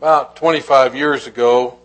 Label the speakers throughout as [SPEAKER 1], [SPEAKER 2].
[SPEAKER 1] About 25 years ago,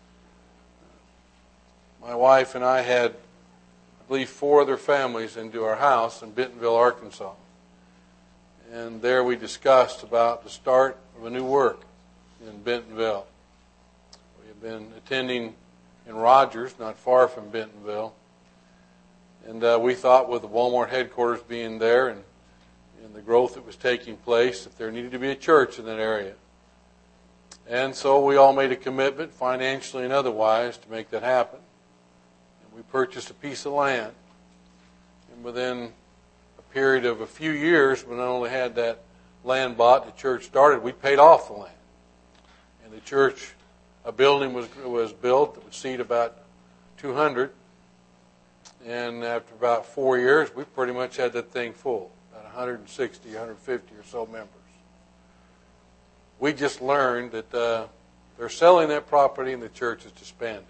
[SPEAKER 1] my wife and I had, I believe, 4 other families into our house in Bentonville, Arkansas. And there we discussed about the start of a new work in Bentonville. We have been attending in Rogers, not far from Bentonville. And we thought with the Walmart headquarters being there and the growth that was taking place, that there needed to be a church in that area. And so we all made a commitment, financially and otherwise, to make that happen. And we purchased a piece of land. And within a period of a few years, we not only had that land bought, the church started, we paid off the land. And the church, a building was built that would seat about 200. And after about 4 years, we pretty much had that thing full, about 160, 150 or so members. We just learned that they're selling that property and the church has disbanded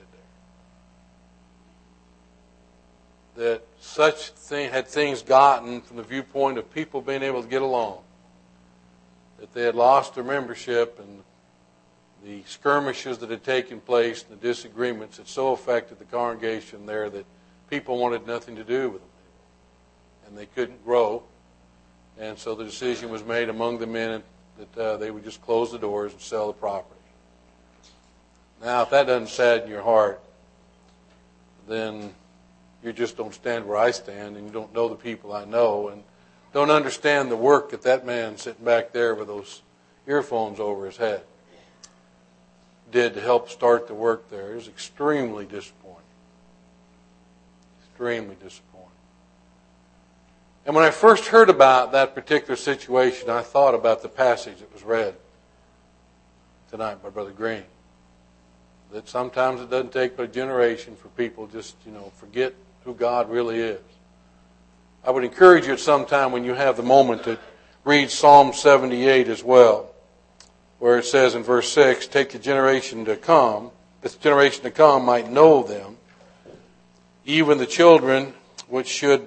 [SPEAKER 1] there. That such thing had things gotten from the viewpoint of people being able to get along, that they had lost their membership, and the skirmishes that had taken place and the disagreements had so affected the congregation there that people wanted nothing to do with them. And they couldn't grow. And so the decision was made among the men that they would just close the doors and sell the property. Now, if that doesn't sadden your heart, then you just don't stand where I stand, and you don't know the people I know, and don't understand the work that that man sitting back there with those earphones over his head did to help start the work there. It was extremely disappointing. Extremely disappointing. And when I first heard about that particular situation, I thought about the passage that was read tonight by Brother Green. That sometimes it doesn't take but a generation for people just, forget who God really is. I would encourage you at some time when you have the moment to read Psalm 78 as well, where it says in verse 6, take the generation to come, that the generation to come might know them, even the children which should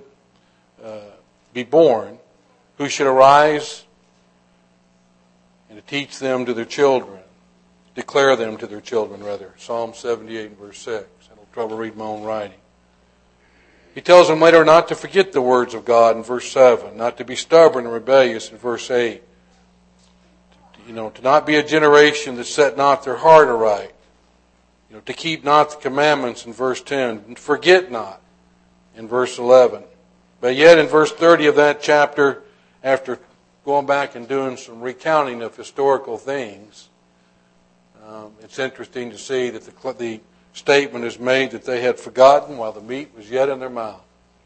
[SPEAKER 1] be born, who should arise and to teach them to their children, declare them to their children, rather. Psalm 78 and verse 6. I had trouble reading my own writing. He tells them later not to forget the words of God in verse 7, not to be stubborn and rebellious in verse 8, to not be a generation that set not their heart aright, to keep not the commandments in verse 10, and forget not in verse 11. But yet in verse 30 of that chapter, after going back and doing some recounting of historical things, it's interesting to see that the statement is made that they had forgotten while the meat was yet in their mouth.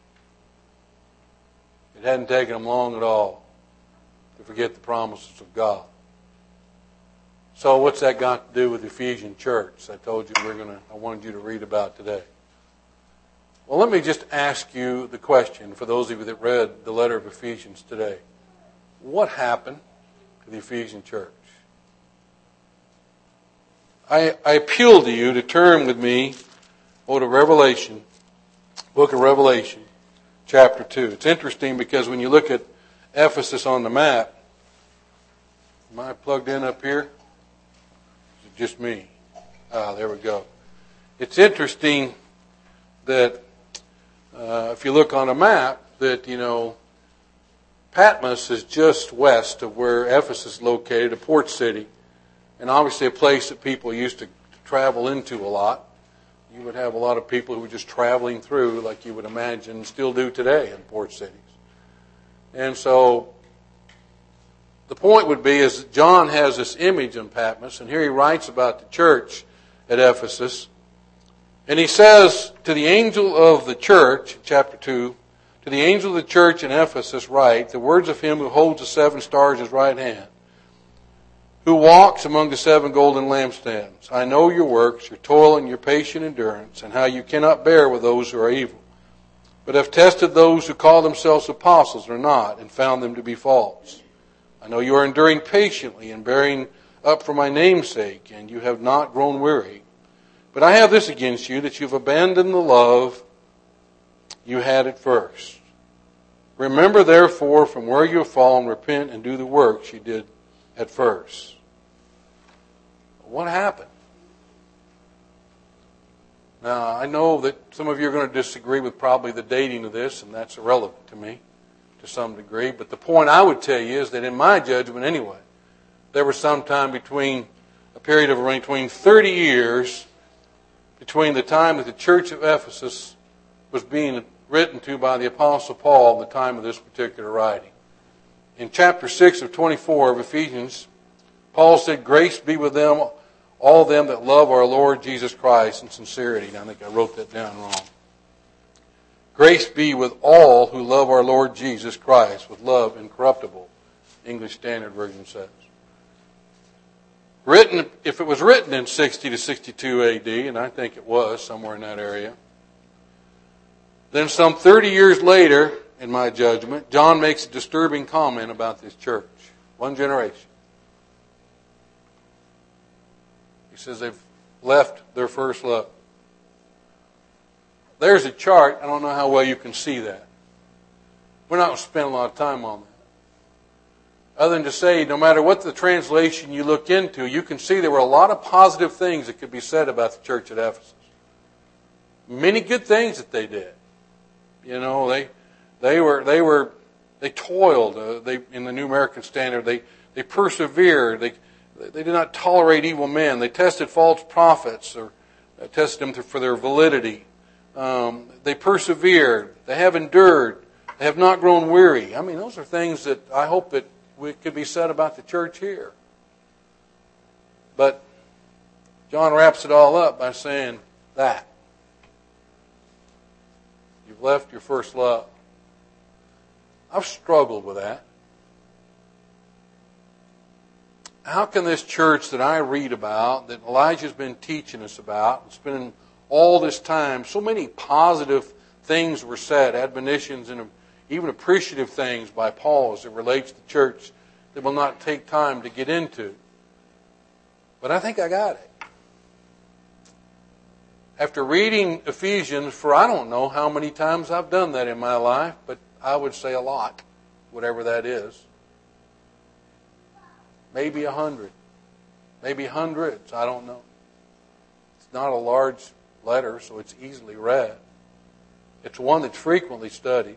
[SPEAKER 1] It hadn't taken them long at all to forget the promises of God. So what's that got to do with the Ephesian church? I told you I wanted you to read about today. Well, let me just ask you the question, for those of you that read the letter of Ephesians today. What happened to the Ephesian church? I appeal to you to turn with me to Revelation, book of Revelation, chapter 2. It's interesting because when you look at Ephesus on the map, am I plugged in up here? Is it just me? There we go. It's interesting that if you look on a map, that, Patmos is just west of where Ephesus is located, a port city, and obviously a place that people used to travel into a lot. You would have a lot of people who were just traveling through, like you would imagine still do today in port cities. And so the point would be is that John has this image in Patmos, and here he writes about the church at Ephesus. And he says to the angel of the church, chapter 2, to the angel of the church in Ephesus write, the words of him who holds the 7 stars in his right hand, who walks among the 7 golden lampstands. I know your works, your toil and your patient endurance, and how you cannot bear with those who are evil, but have tested those who call themselves apostles or not, and found them to be false. I know you are enduring patiently and bearing up for my name's sake, and you have not grown weary. But I have this against you, that you've abandoned the love you had at first. Remember, therefore, from where you have fallen, repent and do the works you did at first. What happened? Now, I know that some of you are going to disagree with probably the dating of this, and that's irrelevant to me to some degree. But the point I would tell you is that in my judgment anyway, there was some time between a period of between 30 years between the time that the church of Ephesus was being written to by the Apostle Paul and the time of this particular writing. In chapter 6 of 24 of Ephesians, Paul said, "Grace be with them, all them that love our Lord Jesus Christ in sincerity." Now, I think I wrote that down wrong. "Grace be with all who love our Lord Jesus Christ with love incorruptible," English Standard Version says. Written, if it was written in 60 to 62 AD, and I think it was somewhere in that area, then some 30 years later, in my judgment, John makes a disturbing comment about this church. One generation. He says they've left their first love. There's a chart. I don't know how well you can see that. We're not going to spend a lot of time on that. Other than to say, no matter what the translation you look into, you can see there were a lot of positive things that could be said about the church at Ephesus. Many good things that they did. You know, they toiled. In the New American Standard, they persevered. They did not tolerate evil men. They tested false prophets or tested them for their validity. They persevered. They have endured. They have not grown weary. I mean, those are things that I hope that could be said about the church here. But John wraps it all up by saying that. You've left your first love. I've struggled with that. How can this church that I read about, that Elijah's been teaching us about, and spending all this time, so many positive things were said, admonitions and even appreciative things by Paul as it relates to the church that will not take time to get into. But I think I got it. After reading Ephesians for I don't know how many times I've done that in my life, but I would say a lot, whatever that is. Maybe 100. Maybe hundreds, I don't know. It's not a large letter, so it's easily read. It's one that's frequently studied.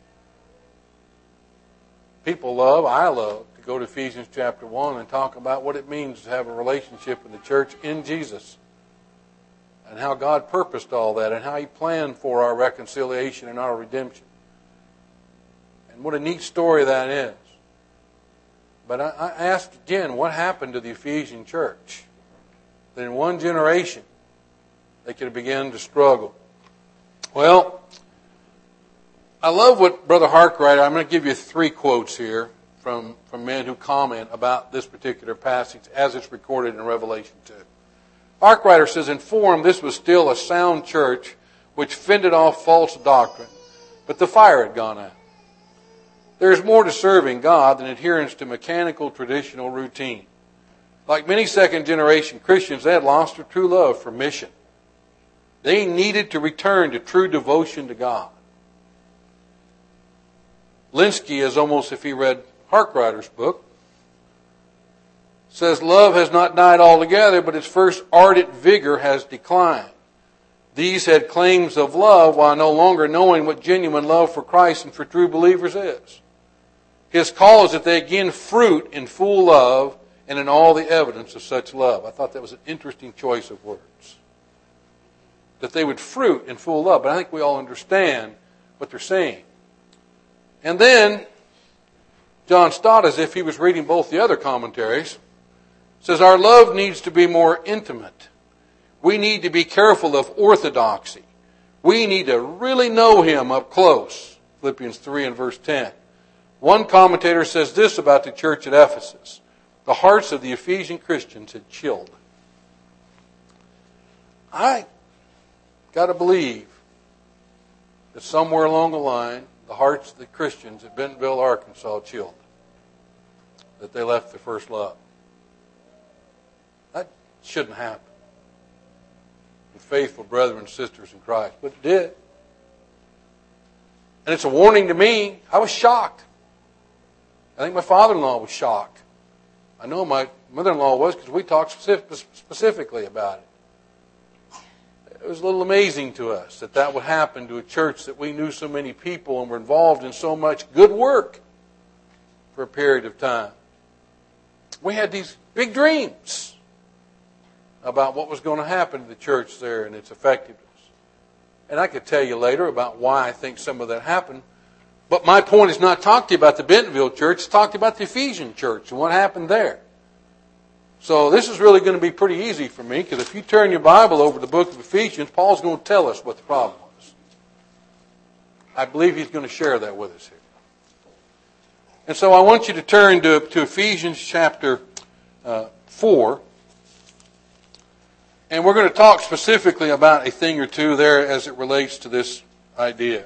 [SPEAKER 1] I love to go to Ephesians chapter 1 and talk about what it means to have a relationship with the church in Jesus. And how God purposed all that and how He planned for our reconciliation and our redemption. And what a neat story that is. But I asked again, what happened to the Ephesian church? That in one generation, they could begin to struggle. Well, I love what Brother Harkwriter, I'm going to give you 3 quotes here from men who comment about this particular passage as it's recorded in Revelation 2. Harkwriter says, in form, this was still a sound church which fended off false doctrine, but the fire had gone out. There is more to serving God than adherence to mechanical traditional routine. Like many second-generation Christians, they had lost their true love for mission. They needed to return to true devotion to God. Linsky is almost if he read Harkwriter's book. Says, love has not died altogether, but its first ardent vigor has declined. These had claims of love while no longer knowing what genuine love for Christ and for true believers is. His call is that they again fruit in full love and in all the evidence of such love. I thought that was an interesting choice of words. That they would fruit in full love. But I think we all understand what they're saying. And then, John Stott, as if he was reading both the other commentaries, says our love needs to be more intimate. We need to be careful of orthodoxy. We need to really know Him up close. Philippians 3 and verse 10. One commentator says this about the church at Ephesus. The hearts of the Ephesian Christians had chilled. I got to believe that somewhere along the line, the hearts of the Christians at Bentonville, Arkansas chilled. That they left their first love. That shouldn't happen. With faithful brethren and sisters in Christ. But it did. And it's a warning to me. I was shocked. I think my father-in-law was shocked. I know my mother-in-law was because we talked specifically about it. It was a little amazing to us that would happen to a church that we knew so many people and were involved in so much good work for a period of time. We had these big dreams about what was going to happen to the church there and its effectiveness. And I could tell you later about why I think some of that happened. But my point is not talk to you about the Bentonville church, it's talk to you about the Ephesian church and what happened there. So this is really going to be pretty easy for me, because if you turn your Bible over to the book of Ephesians, Paul's going to tell us what the problem was. I believe he's going to share that with us here. And so I want you to turn to Ephesians chapter 4. And we're going to talk specifically about a thing or two there as it relates to this idea.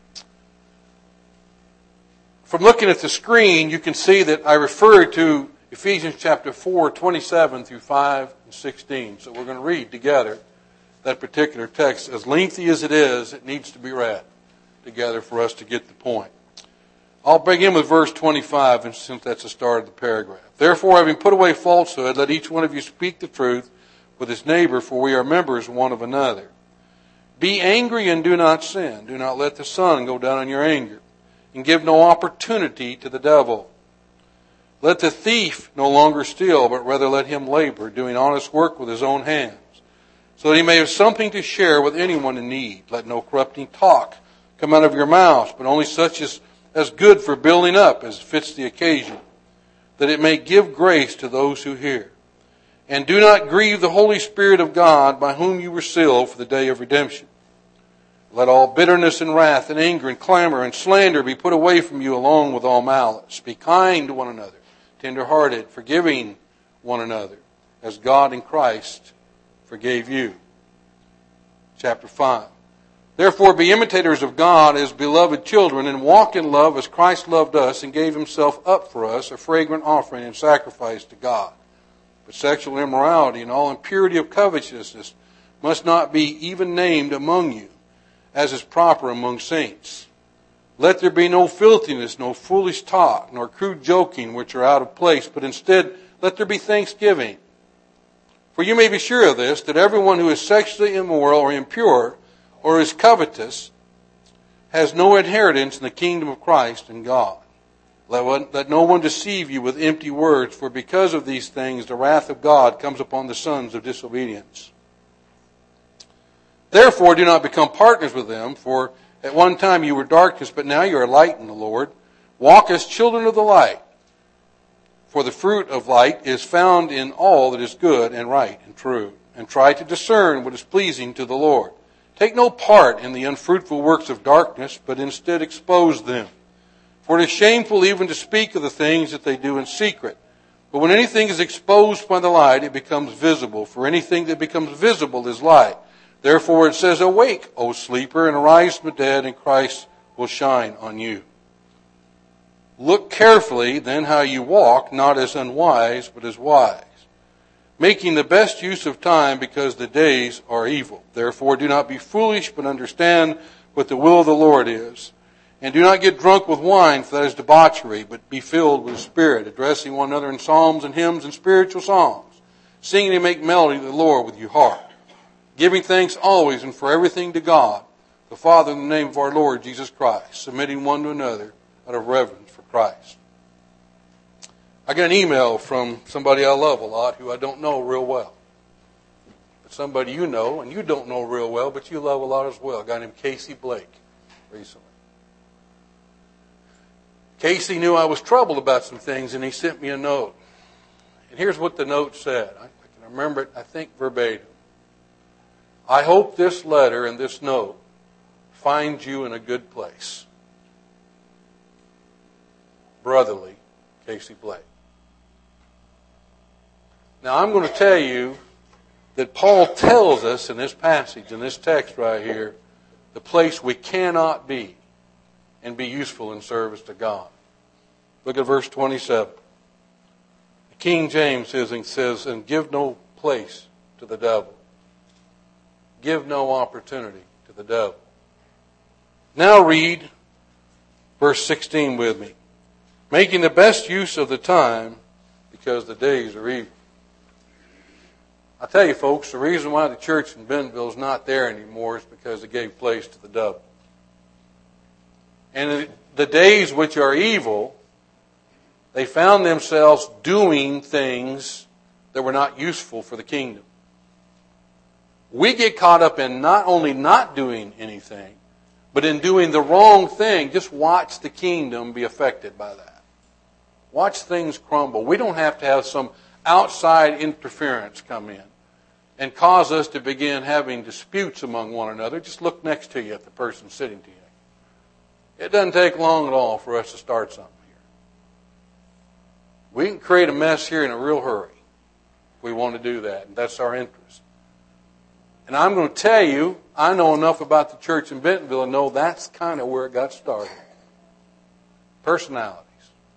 [SPEAKER 1] From looking at the screen, you can see that I referred to Ephesians chapter 4, 27 through 5 and 16. So we're going to read together that particular text. As lengthy as it is, it needs to be read together for us to get the point. I'll begin with verse 25, and since that's the start of the paragraph. Therefore, having put away falsehood, let each one of you speak the truth with his neighbor, for we are members one of another. Be angry and do not sin. Do not let the sun go down on your anger, and give no opportunity to the devil. Let the thief no longer steal, but rather let him labor, doing honest work with his own hands, so that he may have something to share with anyone in need. Let no corrupting talk come out of your mouths, but only such as good for building up, as fits the occasion, that it may give grace to those who hear. And do not grieve the Holy Spirit of God, by whom you were sealed for the day of redemption. Let all bitterness and wrath and anger and clamor and slander be put away from you, along with all malice. Be kind to one another, tender-hearted, forgiving one another, as God in Christ forgave you. Chapter 5. Therefore be imitators of God as beloved children, and walk in love as Christ loved us and gave himself up for us, a fragrant offering and sacrifice to God. But sexual immorality and all impurity of covetousness must not be even named among you, as is proper among saints. Let there be no filthiness, no foolish talk, nor crude joking, which are out of place, but instead let there be thanksgiving. For you may be sure of this, that everyone who is sexually immoral or impure, or is covetous, has no inheritance in the kingdom of Christ and God. Let no one deceive you with empty words, for because of these things the wrath of God comes upon the sons of disobedience. Therefore do not become partners with them, for at one time you were darkness, but now you are light in the Lord. Walk as children of the light. For the fruit of light is found in all that is good and right and true. And try to discern what is pleasing to the Lord. Take no part in the unfruitful works of darkness, but instead expose them. For it is shameful even to speak of the things that they do in secret. But when anything is exposed by the light, it becomes visible. For anything that becomes visible is light. Therefore it says, Awake, O sleeper, and arise from the dead, and Christ will shine on you. Look carefully then how you walk, not as unwise, but as wise, making the best use of time, because the days are evil. Therefore do not be foolish, but understand what the will of the Lord is. And do not get drunk with wine, for that is debauchery, but be filled with the Spirit, addressing one another in psalms and hymns and spiritual songs, singing and make melody to the Lord with your heart, giving thanks always and for everything to God, the Father, in the name of our Lord Jesus Christ, submitting one to another out of reverence for Christ. I got an email from somebody I love a lot who I don't know real well. But somebody you know, and you don't know real well, but you love a lot as well. A guy named Casey Blake recently. Casey knew I was troubled about some things, and he sent me a note. And here's what the note said. I can remember it, I think, verbatim. I hope this letter and this note finds you in a good place. Brotherly, Casey Blake. Now, I'm going to tell you that Paul tells us in this passage, in this text right here, the place we cannot be and be useful in service to God. Look at verse 27. The King James says, and give no place to the devil. Give no opportunity to the devil. Now read verse 16 with me. Making the best use of the time, because the days are evil. I tell you, folks, the reason why the church in Bentonville is not there anymore is because it gave place to the devil. And the days which are evil, they found themselves doing things that were not useful for the kingdom. We get caught up in not only not doing anything, but in doing the wrong thing. Just watch the kingdom be affected by that. Watch things crumble. We don't have to have some outside interference come in and cause us to begin having disputes among one another. Just look next to you at the person sitting to you. It doesn't take long at all for us to start something here. We can create a mess here in a real hurry if we want to do that, and that's our interest. And I'm going to tell you, I know enough about the church in Bentonville and know that's kind of where it got started. Personalities.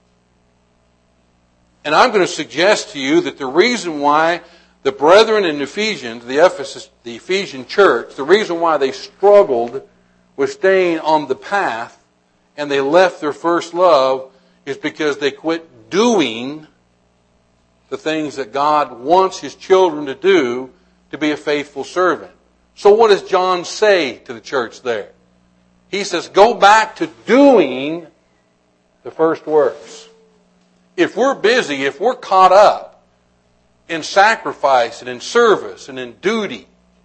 [SPEAKER 1] And I'm going to suggest to you that the reason why the brethren in Ephesians, the Ephesian church, the reason why they struggled with staying on the path and they left their first love is because they quit doing the things that God wants His children to do to be a faithful servant. So what does John say to the church there? He says, go back to doing the first works. If we're busy, if we're caught up in sacrifice and in service and in duty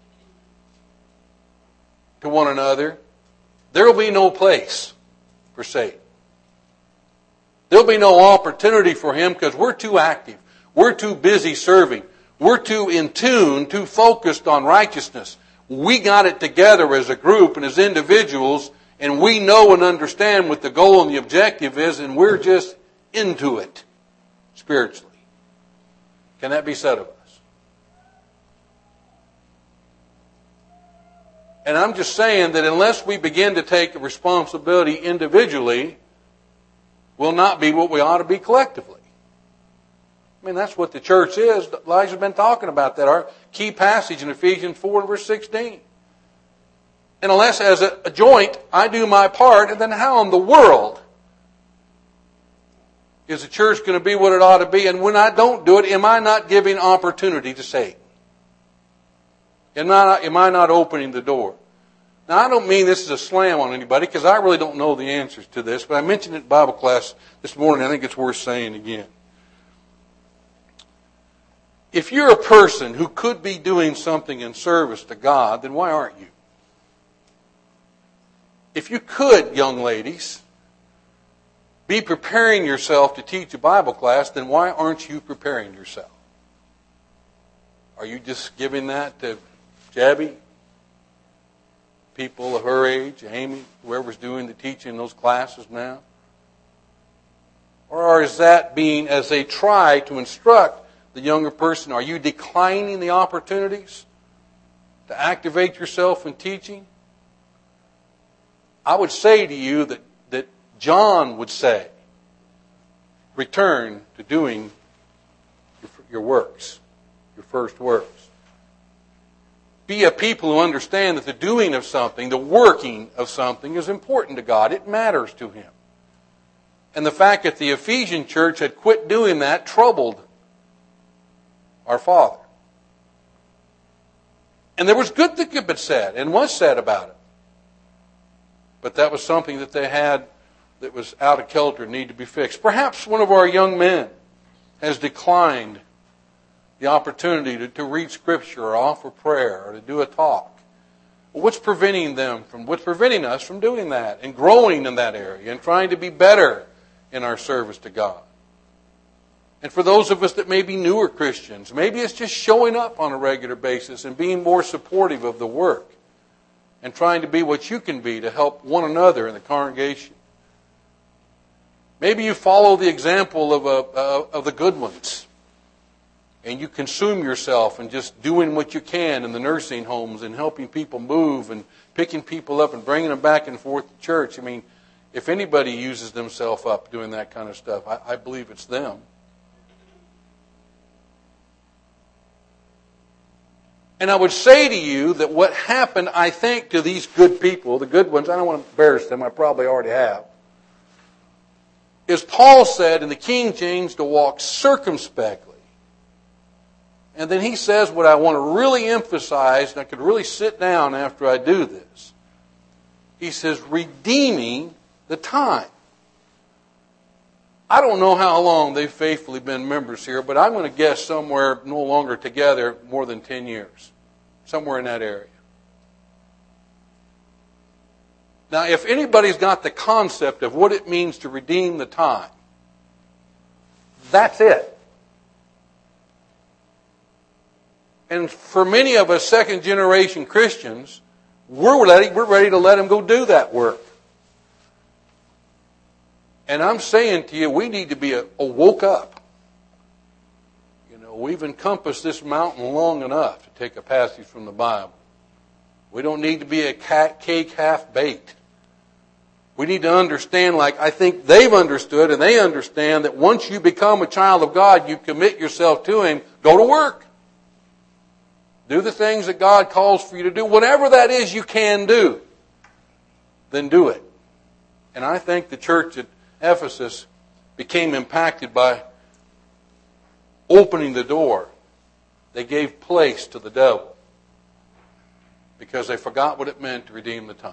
[SPEAKER 1] to one another, there will be no place for Satan. There will be no opportunity for him because we're too active. We're too busy serving. We're too in tune, too focused on righteousness. We got it together as a group and as individuals, and we know and understand what the goal and the objective is, and we're just into it spiritually. Can that be said of us? And I'm just saying that unless we begin to take responsibility individually, we'll not be what we ought to be collectively. I mean, that's what the church is. Elijah's been talking about that. Our key passage in Ephesians 4 and verse 16. And unless as a joint I do my part, and then how in the world is the church going to be what it ought to be? And when I don't do it, am I not giving opportunity to Satan? Am I not opening the door? Now, I don't mean this is a slam on anybody, because I really don't know the answers to this, but I mentioned it in Bible class this morning. I think it's worth saying again. If you're a person who could be doing something in service to God, then why aren't you? If you could, young ladies, be preparing yourself to teach a Bible class, then why aren't you preparing yourself? Are you just giving that to Jabby? People of her age, Amy, whoever's doing the teaching in those classes now? Or is that being, as they try to instruct the younger person, are you declining the opportunities to activate yourself in teaching? I would say to you that John would say, return to doing your works, your first works. Be a people who understand that the doing of something, the working of something is important to God. It matters to Him. And the fact that the Ephesian church had quit doing that troubled our Father. And there was good that could be said and was said about it. But that was something that they had that was out of kilter and needed to be fixed. Perhaps one of our young men has declined the opportunity to read Scripture or offer prayer or to do a talk. What's preventing us from doing that and growing in that area and trying to be better in our service to God? And for those of us that may be newer Christians, maybe it's just showing up on a regular basis and being more supportive of the work and trying to be what you can be to help one another in the congregation. Maybe you follow the example of the good ones and you consume yourself in just doing what you can in the nursing homes and helping people move and picking people up and bringing them back and forth to church. I mean, if anybody uses themselves up doing that kind of stuff, I believe it's them. And I would say to you that what happened, I think, to these good people, the good ones, I don't want to embarrass them, I probably already have. is Paul said in the King James to walk circumspectly. And then he says what I want to really emphasize, and I could really sit down after I do this. He says, redeeming the time. I don't know how long they've faithfully been members here, but I'm going to guess somewhere no longer together more than 10 years. Somewhere in that area. Now, if anybody's got the concept of what it means to redeem the time, that's it. And for many of us second-generation Christians, we're ready to let Him go do that work. And I'm saying to you, we need to be woke up. You know, we've encompassed this mountain long enough to take a passage from the Bible. We don't need to be a cake half-baked. We need to understand, like I think they've understood, and they understand that once you become a child of God, you commit yourself to Him, go to work. Do the things that God calls for you to do. Whatever that is you can do, then do it. And I think the church at Ephesus became impacted by opening the door. They gave place to the devil because they forgot what it meant to redeem the time.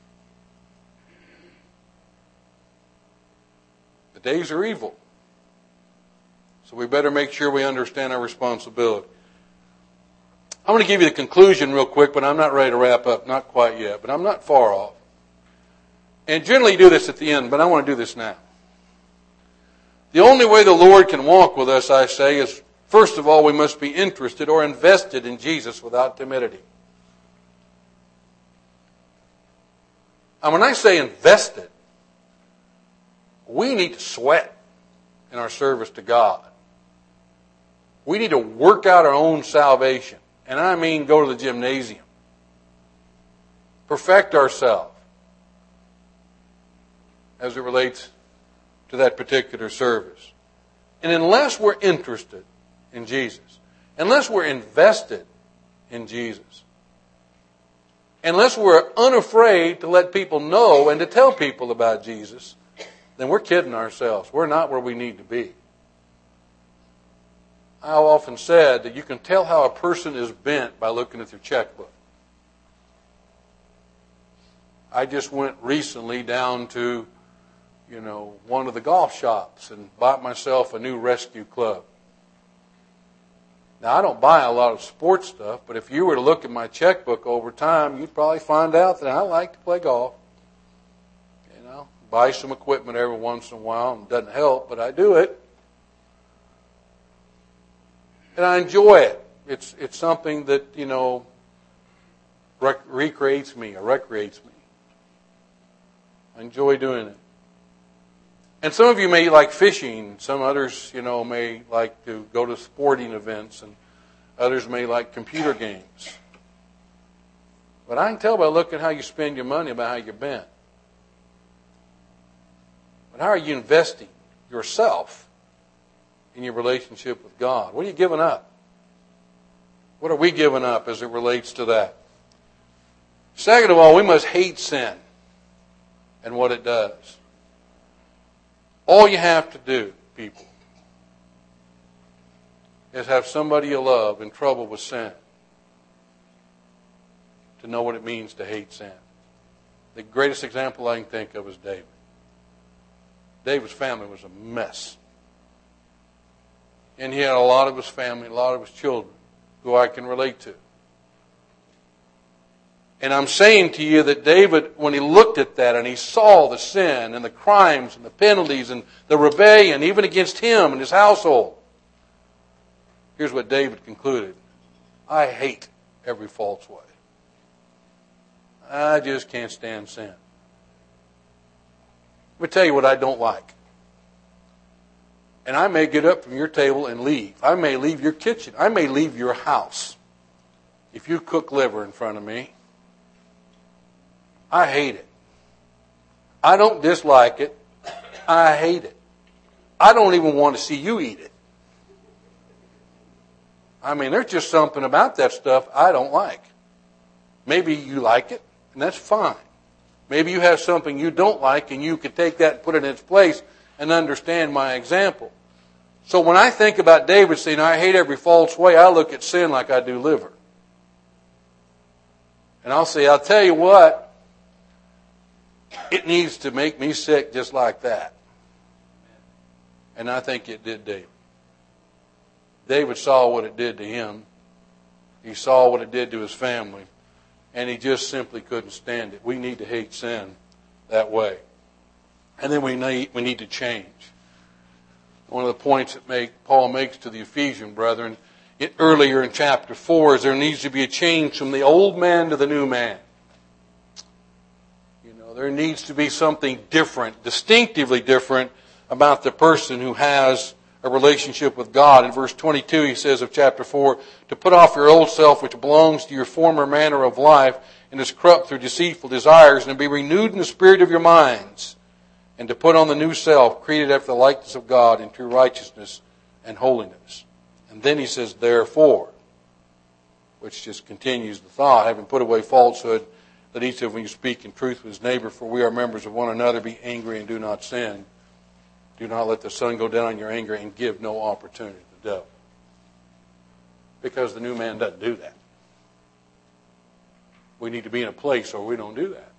[SPEAKER 1] The days are evil. So we better make sure we understand our responsibility. I'm going to give you the conclusion real quick, but I'm not ready to wrap up. Not quite yet, but I'm not far off. And generally you do this at the end, but I want to do this now. The only way the Lord can walk with us, I say, is first of all, we must be interested or invested in Jesus without timidity. And when I say invested, we need to sweat in our service to God. We need to work out our own salvation. And I mean go to the gymnasium. Perfect ourselves as it relates to that particular service. And unless we're interested in Jesus, unless we're invested in Jesus, unless we're unafraid to let people know and to tell people about Jesus, then we're kidding ourselves. We're not where we need to be. I've often said that you can tell how a person is bent by looking at their checkbook. I just went recently down to, one of the golf shops and bought myself a new rescue club. Now, I don't buy a lot of sports stuff, but if you were to look at my checkbook over time, you'd probably find out that I like to play golf. Buy some equipment every once in a while. It doesn't help, but I do it. And I enjoy it. It's something that, recreates me or recreates me. I enjoy doing it. And some of you may like fishing. Some others, may like to go to sporting events. And others may like computer games. But I can tell by looking at how you spend your money about how you're bent. But how are you investing yourself in your relationship with God? What are you giving up? What are we giving up as it relates to that? Second of all, we must hate sin and what it does. All you have to do, people, is have somebody you love in trouble with sin to know what it means to hate sin. The greatest example I can think of is David. David's family was a mess. And he had a lot of his family, a lot of his children, who I can relate to. And I'm saying to you that David, when he looked at that and he saw the sin and the crimes and the penalties and the rebellion, even against him and his household, here's what David concluded. I hate every false way. I just can't stand sin. Let me tell you what I don't like. And I may get up from your table and leave. I may leave your kitchen. I may leave your house if you cook liver in front of me. I hate it. I don't dislike it. I hate it. I don't even want to see you eat it. I mean, there's just something about that stuff I don't like. Maybe you like it, and that's fine. Maybe you have something you don't like, and you could take that and put it in its place, and understand my example. So when I think about David saying, I hate every false way, I look at sin like I do liver. And I'll say, I'll tell you what, it needs to make me sick just like that. And I think it did David. David saw what it did to him. He saw what it did to his family. And he just simply couldn't stand it. We need to hate sin that way. And then we need to change. One of the points that Paul makes to the Ephesian brethren earlier in chapter 4 is there needs to be a change from the old man to the new man. There needs to be something different, distinctively different about the person who has a relationship with God. In verse 22 he says of chapter 4, to put off your old self which belongs to your former manner of life and is corrupt through deceitful desires, and to be renewed in the spirit of your minds, and to put on the new self, created after the likeness of God in true righteousness and holiness. And then he says, therefore, which just continues the thought, having put away falsehood, let each of you speak in truth with his neighbor, for we are members of one another. Be angry and do not sin. Do not let the sun go down on your anger, and give no opportunity to the devil. Because the new man doesn't do that. We need to be in a place where we don't do that.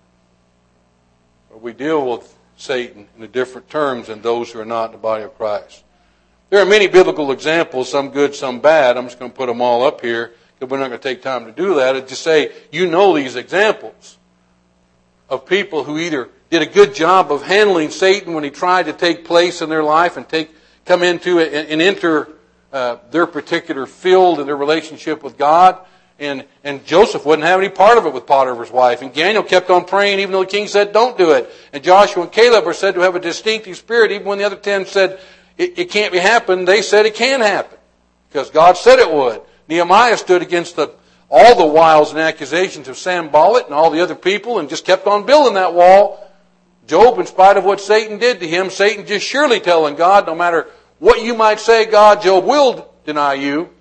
[SPEAKER 1] Where we deal with Satan in different terms than those who are not in the body of Christ. There are many biblical examples, some good, some bad. I'm just going to put them all up here because we're not going to take time to do that. It's just say, these examples of people who either did a good job of handling Satan when he tried to take place in their life and come into it and enter their particular field in their relationship with God. And Joseph wouldn't have any part of it with Potiphar's wife. And Daniel kept on praying even though the king said, don't do it. And Joshua and Caleb are said to have a distinctive spirit. Even when the other 10 said, it can't be happen, they said it can happen. Because God said it would. Nehemiah stood against all the wiles and accusations of Sanballat and all the other people and just kept on building that wall. Job, in spite of what Satan did to him, Satan just surely telling God, no matter what you might say, God, Job will deny you.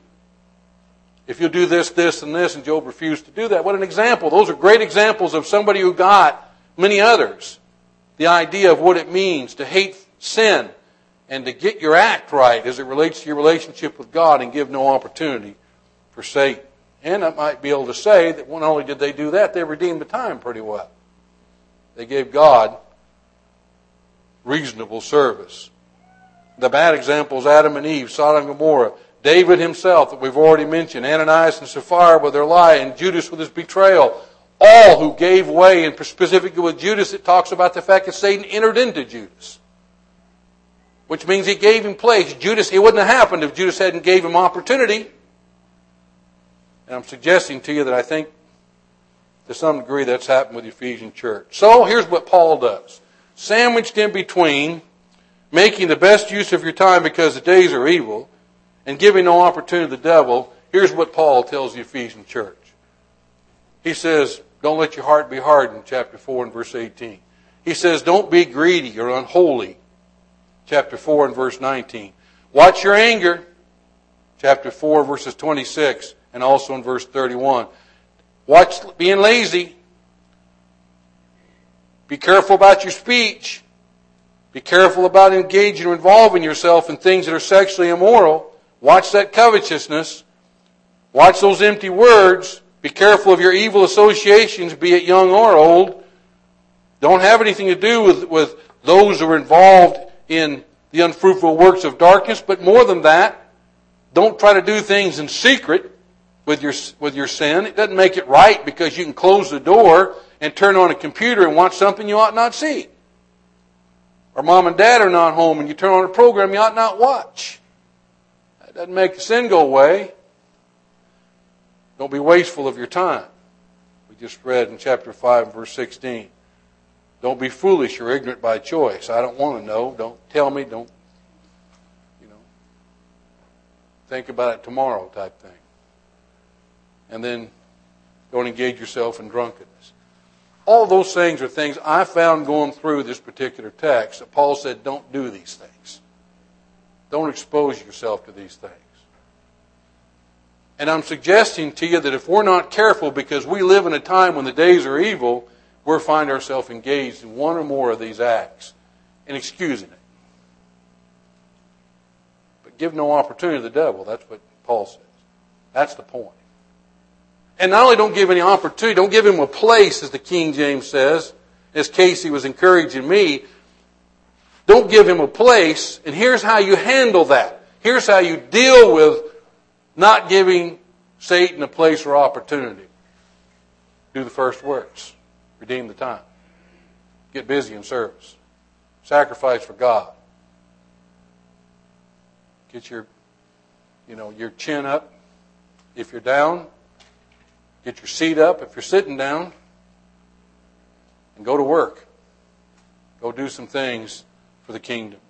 [SPEAKER 1] If you'll do this, this, and this, and Job refused to do that. What an example. Those are great examples of somebody who got many others the idea of what it means to hate sin and to get your act right as it relates to your relationship with God and give no opportunity for Satan. And I might be able to say that not only did they do that, they redeemed the time pretty well. They gave God reasonable service. The bad examples, Adam and Eve, Sodom and Gomorrah, David himself that we've already mentioned, Ananias and Sapphira with their lie, and Judas with his betrayal. All who gave way, and specifically with Judas, it talks about the fact that Satan entered into Judas. Which means he gave him place. Judas, it wouldn't have happened if Judas hadn't gave him opportunity. And I'm suggesting to you that I think to some degree that's happened with the Ephesian church. So here's what Paul does. Sandwiched in between making the best use of your time because the days are evil, and giving no opportunity to the devil, here's what Paul tells the Ephesian church. He says, don't let your heart be hardened, chapter 4 and verse 18. He says, don't be greedy or unholy, chapter 4 and verse 19. Watch your anger, chapter 4 verses 26 and also in verse 31. Watch being lazy. Be careful about your speech. Be careful about engaging or involving yourself in things that are sexually immoral. Watch that covetousness. Watch those empty words. Be careful of your evil associations, be it young or old. Don't have anything to do with those who are involved in the unfruitful works of darkness. But more than that, don't try to do things in secret with your sin. It doesn't make it right because you can close the door and turn on a computer and watch something you ought not see. Or mom and dad are not home and you turn on a program you ought not watch. That doesn't make the sin go away. Don't be wasteful of your time. We just read in chapter 5 and verse 16. Don't be foolish or ignorant by choice. I don't want to know. Don't tell me. Don't, think about it tomorrow type thing. And then don't engage yourself in drunkenness. All those things are things I found going through this particular text that Paul said don't do these things. Don't expose yourself to these things. And I'm suggesting to you that if we're not careful because we live in a time when the days are evil, we'll find ourselves engaged in one or more of these acts and excusing it. give no opportunity to the devil. That's what Paul says. That's the point. And not only don't give any opportunity, don't give him a place, as the King James says, as Casey was encouraging me. Don't give him a place, and here's how you handle that. Here's how you deal with not giving Satan a place or opportunity. Do the first works. Redeem the time. Get busy in service. Sacrifice for God. Get your chin up if you're down. Get your seat up if you're sitting down. And go to work. Go do some things for the kingdom.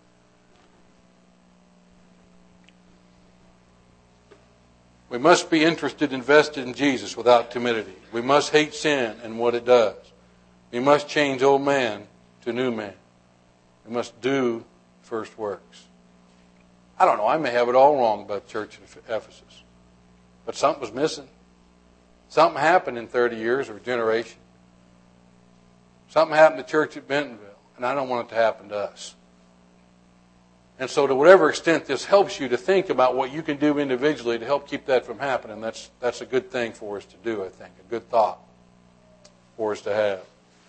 [SPEAKER 1] We must be interested, invested in Jesus without timidity. We must hate sin and what it does. We must change old man to new man. We must do first works. I don't know, I may have it all wrong about the church in Ephesus. But something was missing. Something happened in 30 years or a generation. Something happened to the church at Bentonville, and I don't want it to happen to us. And so to whatever extent this helps you to think about what you can do individually to help keep that from happening, that's a good thing for us to do, I think. A good thought for us to have.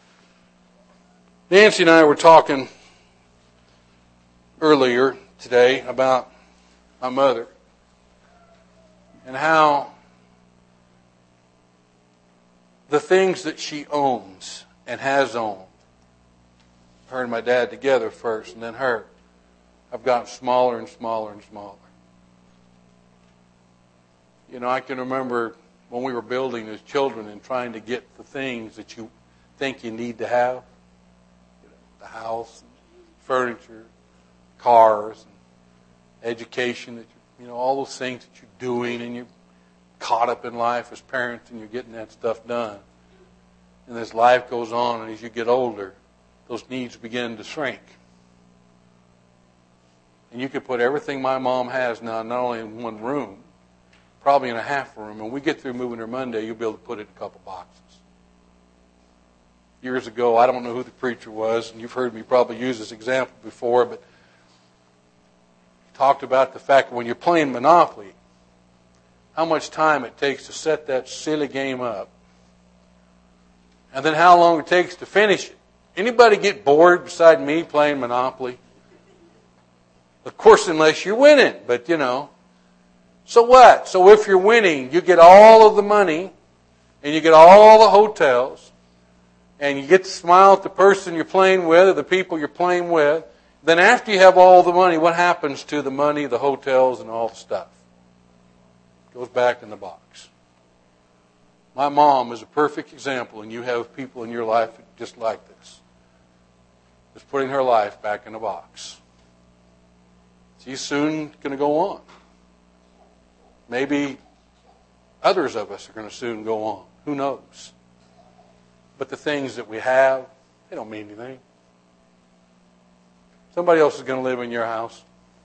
[SPEAKER 1] Nancy and I were talking earlier today about my mother and how the things that she owns and has owned, her and my dad together first and then her, have gotten smaller and smaller and smaller. You know, I can remember when we were building as children and trying to get the things that you think you need to have. You know, the house, furniture, cars, and education, that all those things that you're doing, and you're caught up in life as parents and you're getting that stuff done. And as life goes on and as you get older, those needs begin to shrink. And you could put everything my mom has now, not only in one room, probably in a half room. And when we get through moving her Monday, you'll be able to put it in a couple boxes. Years ago, I don't know who the preacher was, and you've heard me probably use this example before, but he talked about the fact that when you're playing Monopoly, how much time it takes to set that silly game up, and then how long it takes to finish it. Anybody get bored beside me playing Monopoly? Of course, unless you're winning, but So what? So if you're winning, you get all of the money, and you get all the hotels, and you get to smile at the person you're playing with or the people you're playing with. Then after you have all the money, what happens to the money, the hotels, and all the stuff? It goes back in the box. My mom is a perfect example, and you have people in your life just like this. Is putting her life back in a box. She's soon going to go on. Maybe others of us are going to soon go on. Who knows? But the things that we have, they don't mean anything. Somebody else is going to live in your house.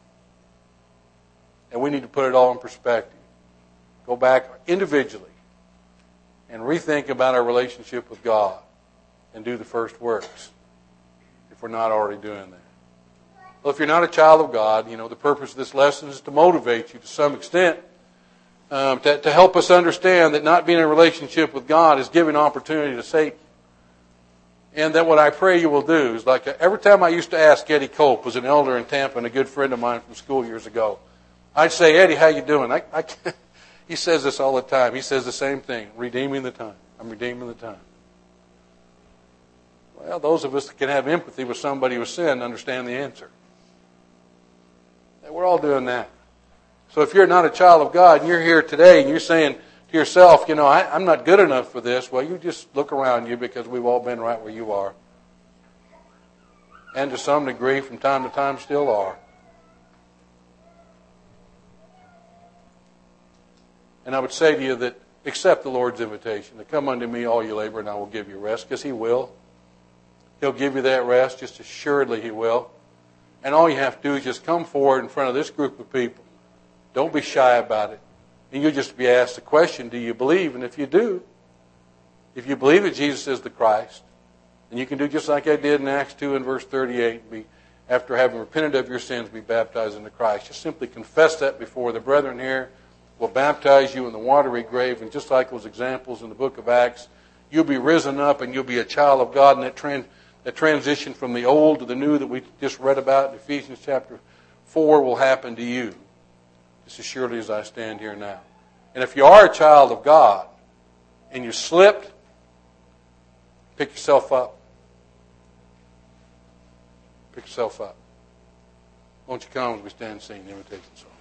[SPEAKER 1] And we need to put it all in perspective. Go back individually and rethink about our relationship with God and do the first works if we're not already doing that. Well, if you're not a child of God, the purpose of this lesson is to motivate you to some extent, to help us understand that not being in a relationship with God is giving opportunity to Satan. And that what I pray you will do is, like every time I used to ask Eddie Cope, was an elder in Tampa and a good friend of mine from school years ago, I'd say, Eddie, how you doing? He says this all the time. He says the same thing, redeeming the time. I'm redeeming the time. Well, those of us that can have empathy with somebody who sinned understand the answer. We're all doing that. So if you're not a child of God and you're here today and you're saying to yourself, I'm not good enough for this, well, you just look around you, because we've all been right where you are. And to some degree, from time to time, still are. And I would say to you that accept the Lord's invitation to come unto me, all you labor, and I will give you rest, because He will. He'll give you that rest, just assuredly He will. And all you have to do is just come forward in front of this group of people. Don't be shy about it. And you'll just be asked the question, do you believe? And if you do, if you believe that Jesus is the Christ, then you can do just like I did in Acts 2 and verse 38, after having repented of your sins, be baptized into Christ. Just simply confess that before the brethren here. Will baptize you in the watery grave, and just like those examples in the book of Acts, you'll be risen up and you'll be a child of God. And that transition from the old to the new that we just read about in Ephesians chapter 4 will happen to you, just as surely as I stand here now. And if you are a child of God and you slipped, pick yourself up. Pick yourself up. Won't you come as we stand and sing the invitation song?